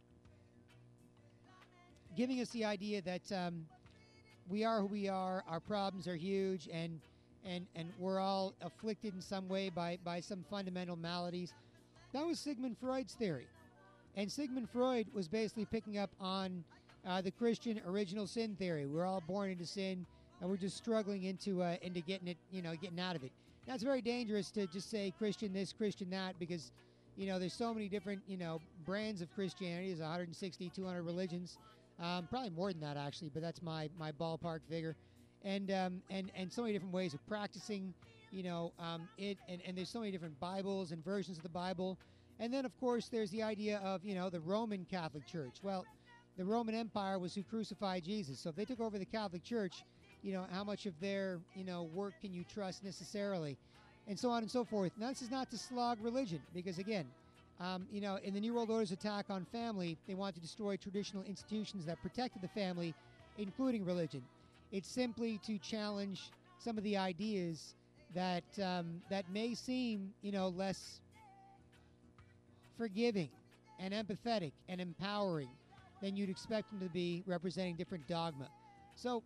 giving us the idea that we are who we are, our problems are huge, and we're all afflicted in some way by some fundamental maladies. That was Sigmund Freud's theory. And Sigmund Freud was basically picking up on the Christian original sin theory. We're all born into sin, and we're just struggling into getting it, getting out of it. Now, it's very dangerous to just say Christian this, Christian that, because, there's so many different, brands of Christianity. There's 160, 200 religions. Probably more than that, actually, but that's my ballpark figure. And so many different ways of practicing, it, and there's so many different Bibles and versions of the Bible. And then, of course, there's the idea of, the Roman Catholic Church. Well, the Roman Empire was who crucified Jesus. So if they took over the Catholic Church, how much of their, work can you trust necessarily? And so on and so forth. Now, this is not to slog religion, because, again, in the New World Order's attack on family, they want to destroy traditional institutions that protected the family, including religion. It's simply to challenge some of the ideas that may seem, less forgiving and empathetic and empowering than you'd expect them to be, representing different dogma. So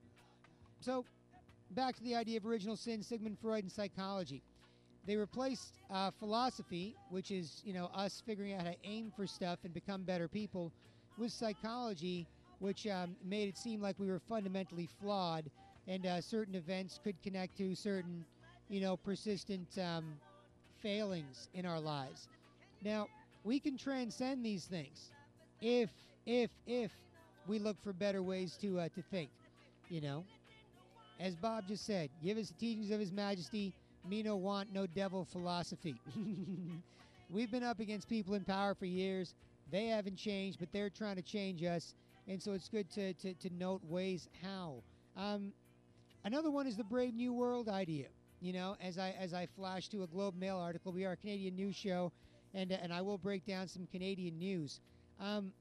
back to the idea of original sin, Sigmund Freud and psychology. They replaced philosophy, which is, us figuring out how to aim for stuff and become better people, with psychology, which made it seem like we were fundamentally flawed, and certain events could connect to certain, persistent failings in our lives. Now, we can transcend these things if we look for better ways to think, As Bob just said, give us the teachings of His Majesty, me no want no devil philosophy. We've been up against people in power for years. They haven't changed, but they're trying to change us. And so it's good to note ways how. Another one is the Brave New World idea. As I flash to a Globe Mail article, we are a Canadian news show, and I will break down some Canadian news. And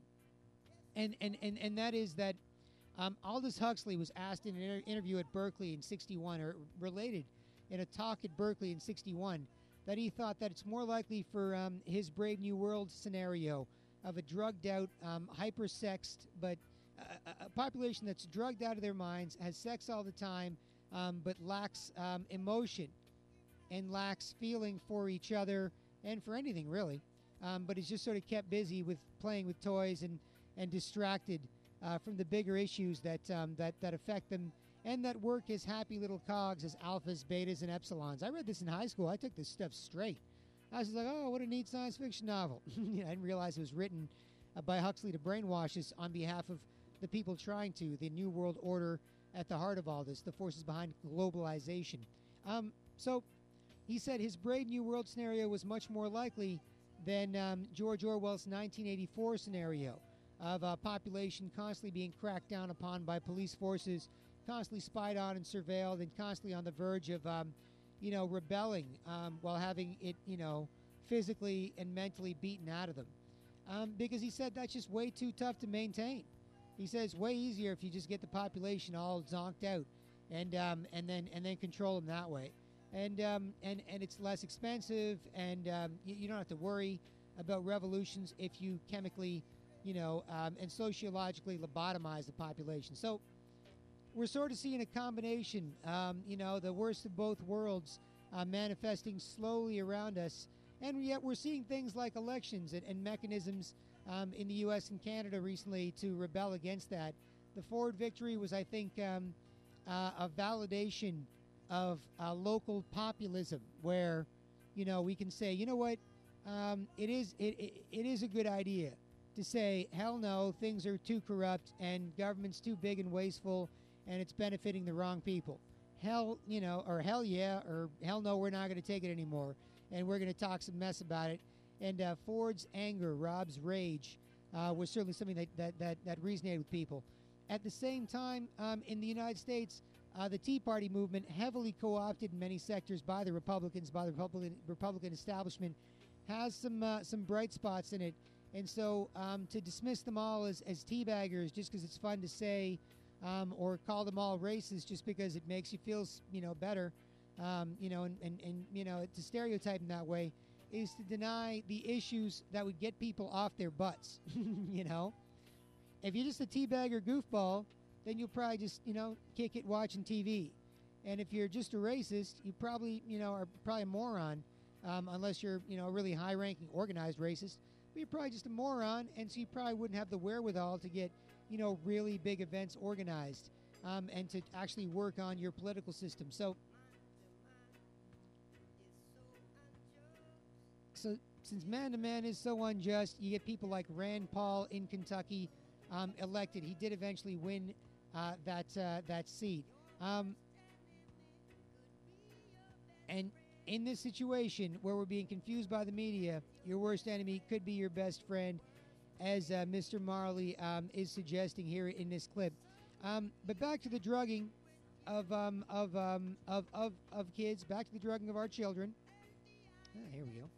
that is that Aldous Huxley was asked in an interview at Berkeley in '61, or related in a talk at Berkeley in '61, that he thought that it's more likely for his Brave New World scenario of a drugged-out, hyper-sexed, but a population that's drugged out of their minds, has sex all the time, but lacks emotion and lacks feeling for each other and for anything, really, but is just sort of kept busy with playing with toys and distracted from the bigger issues that affect them and that work as happy little cogs, as alphas, betas, and epsilons. I read this in high school. I took this stuff straight. I was like, oh, what a neat science fiction novel. I didn't realize it was written by Huxley to brainwash us on behalf of the people trying to, the New World Order at the heart of all this, the forces behind globalization. So he said his Brave New World scenario was much more likely than George Orwell's 1984 scenario of a population constantly being cracked down upon by police forces, constantly spied on and surveilled, and constantly on the verge of, rebelling while having it, physically and mentally beaten out of them. Because he said that's just way too tough to maintain. He says it's way easier if you just get the population all zonked out and then control them that way. And it's less expensive, and you don't have to worry about revolutions if you chemically, and sociologically lobotomize the population. So we're sort of seeing a combination, the worst of both worlds manifesting slowly around us. And yet we're seeing things like elections and mechanisms in the U.S. and Canada recently to rebel against that. The Ford victory was, I think, a validation of local populism where, we can say, you know what, it is a good idea to say, hell no, things are too corrupt and government's too big and wasteful and it's benefiting the wrong people. Hell, or hell yeah, or hell no, we're not going to take it anymore. And we're going to talk some mess about it. And Ford's anger, Rob's rage, was certainly something that resonated with people. At the same time, in the United States, the Tea Party movement, heavily co-opted in many sectors by the Republicans, by the Republican establishment, has some bright spots in it. And so to dismiss them all as teabaggers just because it's fun to say, or call them all racist just because it makes you feel, better, and to stereotype them that way is to deny the issues that would get people off their butts, If you're just a teabagger goofball, then you'll probably just, kick it watching TV. And if you're just a racist, you probably, are probably a moron, unless you're, a really high-ranking organized racist. But you're probably just a moron, and so you probably wouldn't have the wherewithal to get, really big events organized and to actually work on your political system. So since man-to-man is so unjust, you get people like Rand Paul in Kentucky elected. He did eventually win that seat. And in this situation where we're being confused by the media, your worst enemy could be your best friend, as Mr. Marley is suggesting here in this clip. But back to the drugging of kids, back to the drugging of our children. Here we go.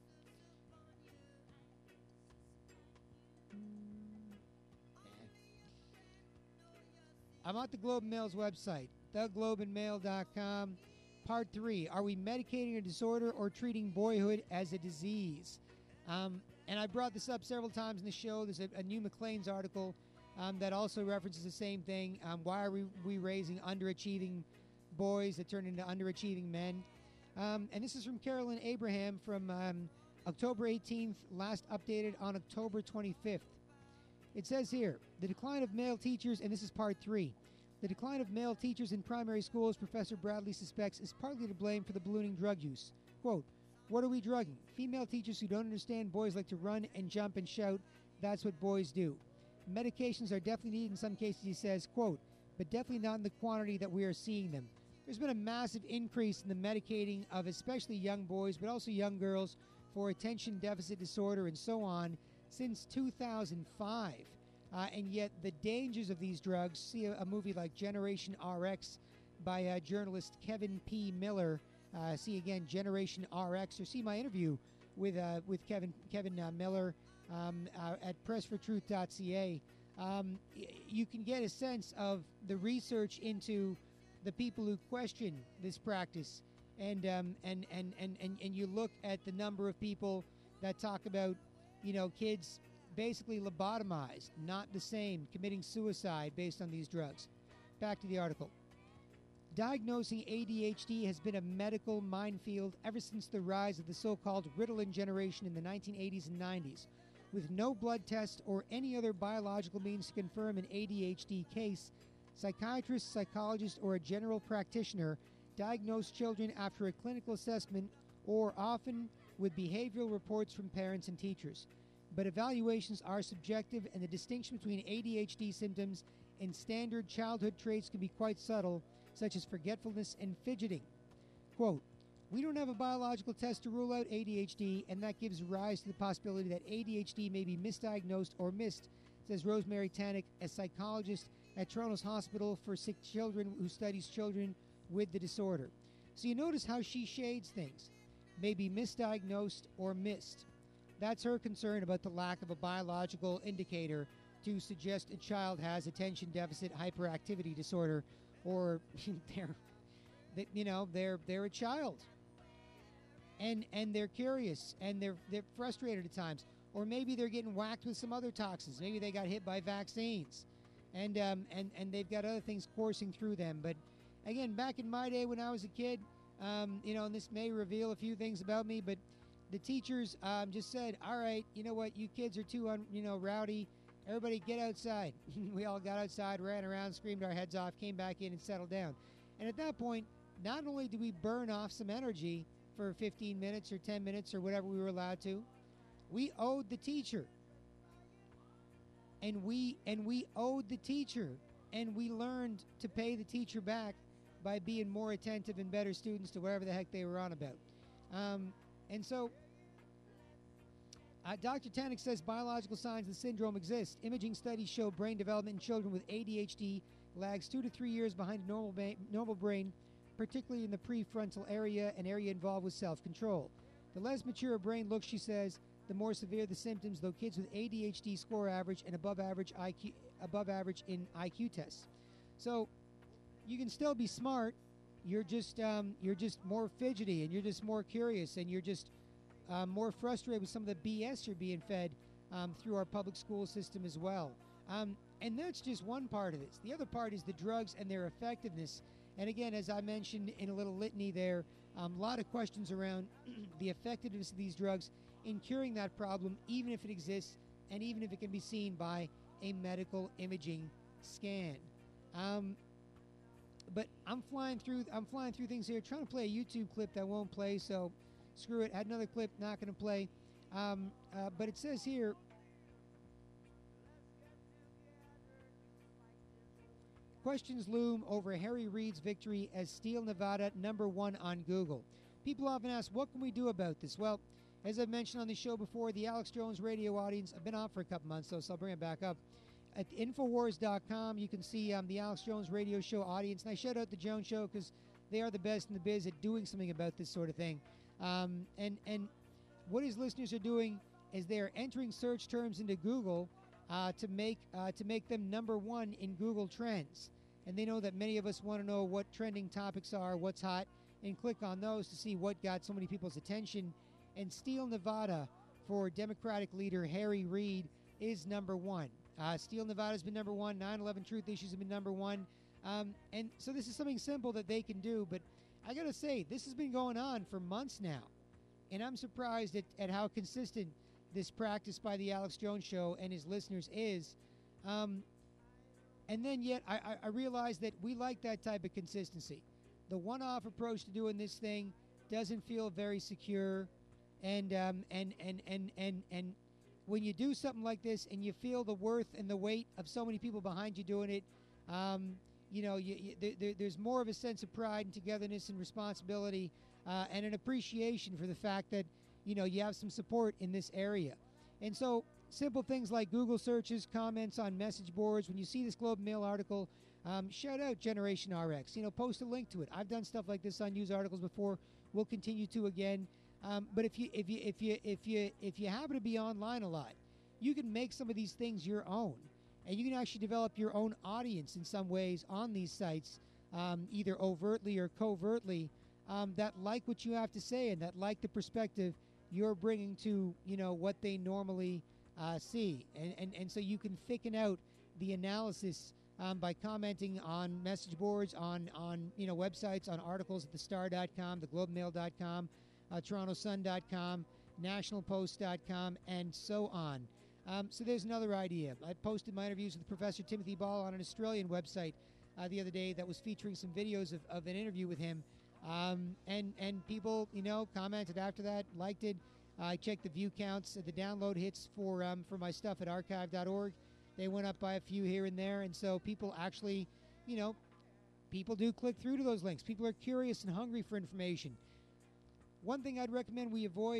I'm at the Globe and Mail's website, theglobeandmail.com. Part 3, are we medicating a disorder or treating boyhood as a disease? And I brought this up several times in the show. There's a new Maclean's article that also references the same thing. Why are we raising underachieving boys that turn into underachieving men? And this is from Carolyn Abraham from October 18th, last updated on October 25th. It says here, the decline of male teachers, and this is part 3. The decline of male teachers in primary schools, Professor Bradley suspects, is partly to blame for the ballooning drug use. Quote, what are we drugging? Female teachers who don't understand boys like to run and jump and shout. That's what boys do. Medications are definitely needed in some cases, he says, quote, but definitely not in the quantity that we are seeing them. There's been a massive increase in the medicating of especially young boys, but also young girls for attention deficit disorder and so on since 2005. And yet the dangers of these drugs, see a movie like Generation RX by journalist Kevin P. Miller. See again Generation RX, or see my interview with Kevin Miller at pressfortruth.ca. You can get a sense of the research into the people who question this practice and you look at the number of people that talk about, kids basically lobotomized, not the same, committing suicide based on these drugs. Back to the article. Diagnosing ADHD has been a medical minefield ever since the rise of the so-called Ritalin generation in the 1980s and 90s. With no blood test or any other biological means to confirm an ADHD case, psychiatrists, psychologists, or a general practitioner diagnose children after a clinical assessment or often with behavioral reports from parents and teachers. But evaluations are subjective, and the distinction between ADHD symptoms and standard childhood traits can be quite subtle, such as forgetfulness and fidgeting. Quote, "We don't have a biological test to rule out ADHD, and that gives rise to the possibility that ADHD may be misdiagnosed or missed," says Rosemary Tannock, a psychologist at Toronto's Hospital for Sick Children who studies children with the disorder. So you notice how she shades things. May be misdiagnosed or missed. That's her concern about the lack of a biological indicator to suggest a child has attention deficit hyperactivity disorder, or they're a child, and they're curious, and they're frustrated at times, or maybe they're getting whacked with some other toxins. Maybe they got hit by vaccines, and they've got other things coursing through them. But again, back in my day when I was a kid, and this may reveal a few things about me, but the teachers just said, "All right, you know what? You kids are too rowdy. Everybody get outside." We all got outside, ran around, screamed our heads off, came back in and settled down. And at that point, not only did we burn off some energy for 15 minutes or 10 minutes or whatever we were allowed to, we owed the teacher. And we owed the teacher. And we learned to pay the teacher back by being more attentive and better students to whatever the heck they were on about. And so Dr. Tannock says biological signs of the syndrome exist. Imaging studies show brain development in children with ADHD lags 2 to 3 years behind a normal brain, particularly in the prefrontal area, an area involved with self-control. The less mature a brain looks, she says, the more severe the symptoms, though kids with ADHD score average and above average in IQ tests. So you can still be smart. You're just more fidgety, and you're just more curious, and you're just more frustrated with some of the BS you're being fed through our public school system as well. And that's just one part of this. The other part is the drugs and their effectiveness. And again, as I mentioned in a little litany there, a lot of questions around the effectiveness of these drugs in curing that problem, even if it exists and even if it can be seen by a medical imaging scan. But I'm flying through things here, trying to play a YouTube clip that won't play, so screw it. Had another clip, not going to play. But it says here, questions loom over Harry Reid's victory as Steele, Nevada, #1 on Google. People often ask, what can we do about this? Well, as I've mentioned on the show before, the Alex Jones radio audience, I've been on for a couple months, so I'll bring it back up. At Infowars.com, you can see the Alex Jones radio show audience. And I shout out the Jones Show because they are the best in the biz at doing something about this sort of thing. And what his listeners are doing is they are entering search terms into Google to make them #1 in Google Trends. And they know that many of us want to know what trending topics are, what's hot, and click on those to see what got so many people's attention. And Steele, Nevada, for Democratic leader Harry Reid, is #1. Steele, Nevada has been #1. 9/11 Truth Issues have been #1. And so this is something simple that they can do. But I got to say, this has been going on for months now. And I'm surprised at how consistent this practice by the Alex Jones Show and his listeners is. And then yet I realize that we like that type of consistency. The one-off approach to doing this thing doesn't feel very secure. And when you do something like this and you feel the worth and the weight of so many people behind you doing it, there's more of a sense of pride and togetherness and responsibility and an appreciation for the fact that, you have some support in this area. And so simple things like Google searches, comments on message boards. When you see this Globe and Mail article, shout out Generation RX. Post a link to it. I've done stuff like this on news articles before. We'll continue to again. But if you happen to be online a lot, you can make some of these things your own, and you can actually develop your own audience in some ways on these sites, either overtly or covertly, that like what you have to say and that like the perspective you're bringing to, what they normally see. And so you can thicken out the analysis by commenting on message boards, on websites, on articles at thestar.com, theglobemail.com, torontosun.com, nationalpost.com, and so on. So there's another idea. I posted my interviews with Professor Timothy Ball on an Australian website the other day that was featuring some videos of an interview with him. And people, commented after that, liked it. I checked the view counts, the download hits for my stuff at archive.org. They went up by a few here and there, and so people actually, people do click through to those links. People are curious and hungry for information. One thing I'd recommend we avoid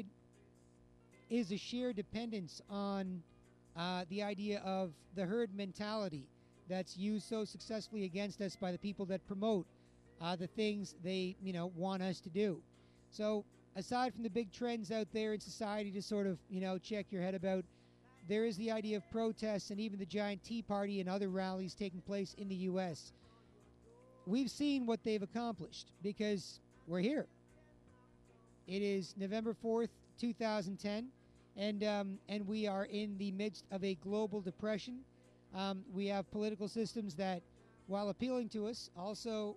is a sheer dependence on the idea of the herd mentality that's used so successfully against us by the people that promote the things they, want us to do. So aside from the big trends out there in society to sort of, check your head about, there is the idea of protests and even the giant Tea Party and other rallies taking place in the U.S. We've seen what they've accomplished because we're here. It is November 4th, 2010, and we are in the midst of a global depression. We have political systems that, while appealing to us, also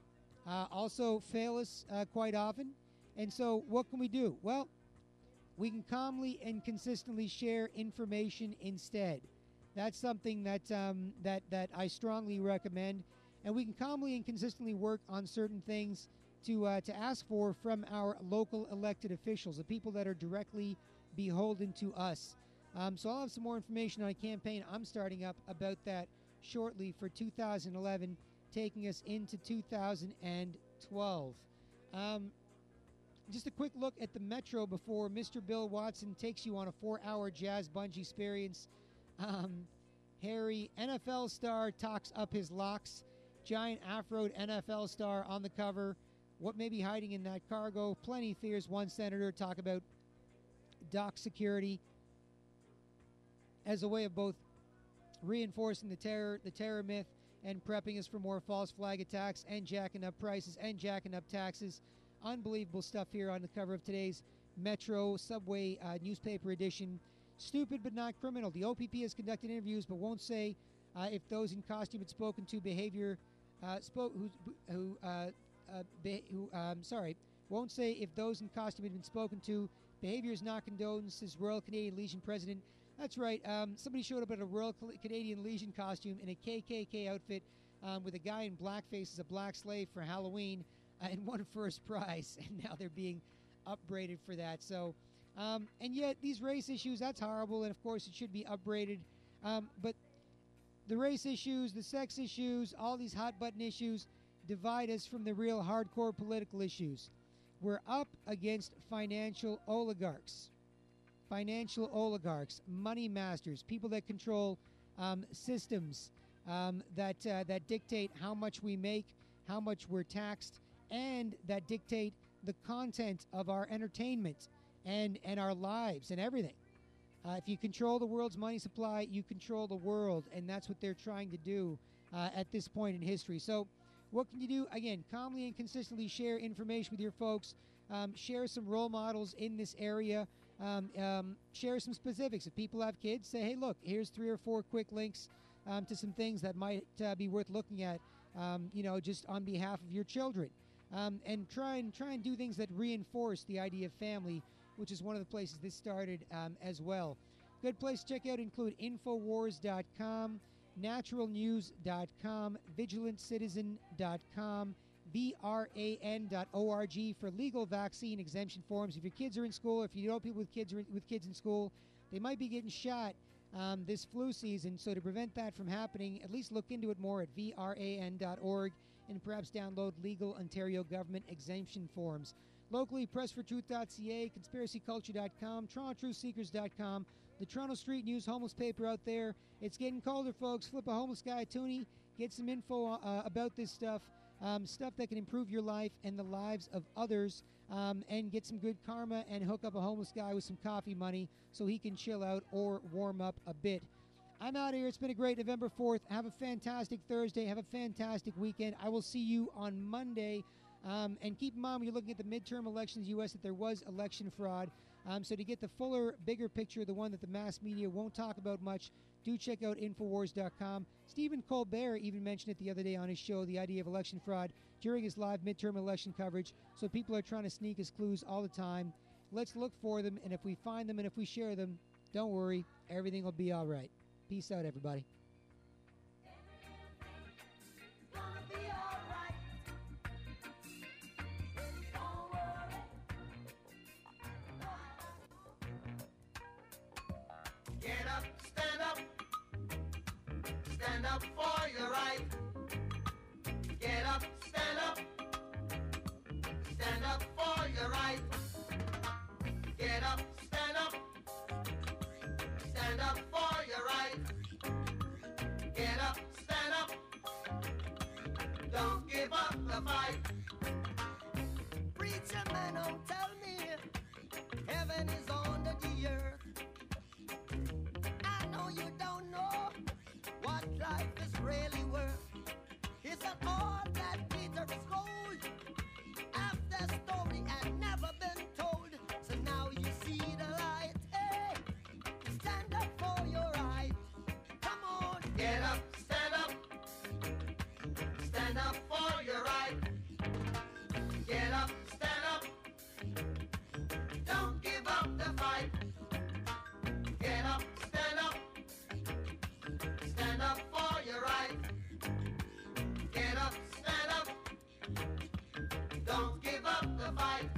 fail us quite often. And so what can we do? Well, we can calmly and consistently share information instead. That's something that I strongly recommend. And we can calmly and consistently work on certain things to ask for from our local elected officials, the people that are directly beholden to us. So I'll have some more information on a campaign I'm starting up about that shortly for 2011, taking us into 2012. Just a quick look at the Metro before Mr. Bill Watson takes you on a 4-hour jazz bungee experience. Harry, NFL star, talks up his locks. Giant afroed NFL star on the cover. What may be hiding in that cargo? Plenty fears one senator talk about dock security as a way of both reinforcing the terror myth and prepping us for more false flag attacks and jacking up prices and jacking up taxes. Unbelievable stuff here on the cover of today's Metro Subway newspaper edition. Stupid but not criminal. The OPP has conducted interviews but won't say if those in costume had spoken to behavior won't say if those in costume had been spoken to. Behavior is not condoned, says Royal Canadian Legion president. That's right. Somebody showed up in a Royal Canadian Legion costume in a KKK outfit with a guy in blackface as a black slave for Halloween and won first prize. And now they're being upbraided for that. So, and yet these race issues, that's horrible. And of course it should be upbraided. But the race issues, the sex issues, all these hot button issues divide us from the real hardcore political issues. We're up against financial oligarchs, money masters, people that control systems that dictate how much we make, how much we're taxed, and that dictate the content of our entertainment and our lives and everything. If you control the world's money supply, you control the world, and that's what they're trying to do at this point in history. So what can you do? Again, calmly and consistently share information with your folks. Share some role models in this area. Share some specifics. If people have kids, say, hey, look, here's 3 or 4 quick links to some things that might be worth looking at, just on behalf of your children. And try and do things that reinforce the idea of family, which is one of the places this started as well. Good place to check out include Infowars.com, naturalnews.com, vigilanttcitizen.com, VRAN.org for legal vaccine exemption forms. If your kids are in school, if you know people with kids in school, they might be getting shot this flu season. So to prevent that from happening, at least look into it more at VRAN.org and perhaps download legal Ontario government exemption forms. Locally, pressfortruth.ca, conspiracyculture.com, torontotruthseekers.com, the Toronto Street News homeless paper out there. It's getting colder, folks. Flip a homeless guy a toonie. Get some info about this stuff, stuff that can improve your life and the lives of others, and get some good karma and hook up a homeless guy with some coffee money so he can chill out or warm up a bit. I'm out of here. It's been a great November 4th. Have a fantastic Thursday. Have a fantastic weekend. I will see you on Monday And keep in mind when you're looking at the midterm elections in the U.S. that there was election fraud. So to get the fuller, bigger picture, the one that the mass media won't talk about much, do check out Infowars.com. Stephen Colbert even mentioned it the other day on his show, the idea of election fraud during his live midterm election coverage. So people are trying to sneak us clues all the time. Let's look for them, and if we find them and if we share them, don't worry, everything will be all right. Peace out, everybody. Get up, stand up for your right. Get up, stand up for your right. Get up, stand up for your right. Get up, stand up, don't give up the fight. Preacher man, don't tell me heaven is under the earth. I know you don't know what life is really worth. It's not all that glitters is gold. After story had never been told, so now you see the light. Hey, stand up for your right. Come on, get up, stand up for your right. Get up, don't give up the fight. Get up, stand up for your right. Get up, don't give up the fight.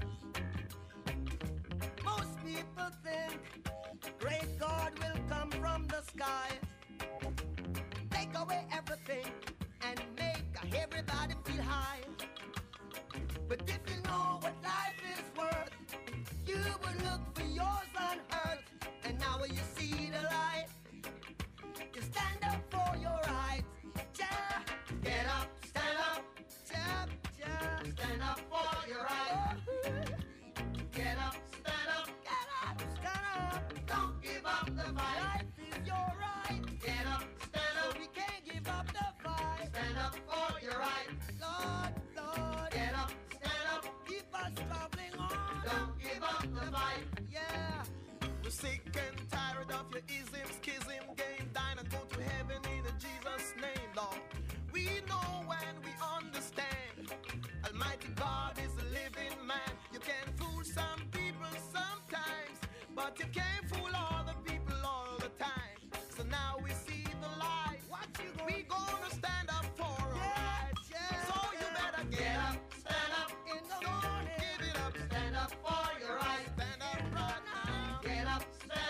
Most people think great God will come from the sky, take away everything and make everybody feel high. But if you know what life is worth, you would look for yours on earth. And now when you see the light, you stand up for your rights. Yeah. Get up, yeah, stand up for your rights. Get up, stand up, don't give up the fight. Life is your right. Get up, so we can't give up the fight. Stand up for your right. Lord, get up, keep us traveling on. Don't give up the fight. Yeah. We're sick and tired of your ism, schism, game, dine and go to heaven in Jesus' name, Lord. We know and we understand Almighty God is a living man. You can fool some people sometimes, but you can't fool all the people all the time. So now we see the light. We gonna stand up for our rights. So you better get up, In the morning, give it up, stand up for your right. stand up right now. Get up,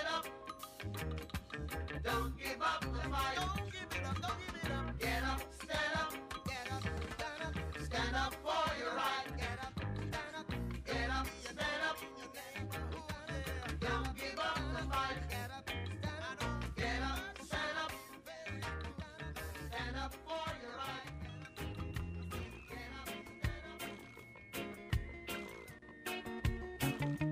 don't give up the fight. Don't give it up, don't give it up. Get up, stand up for your right. Get up, stand up, don't give up the fight. Get up, stand up for your right. Get up, stand up.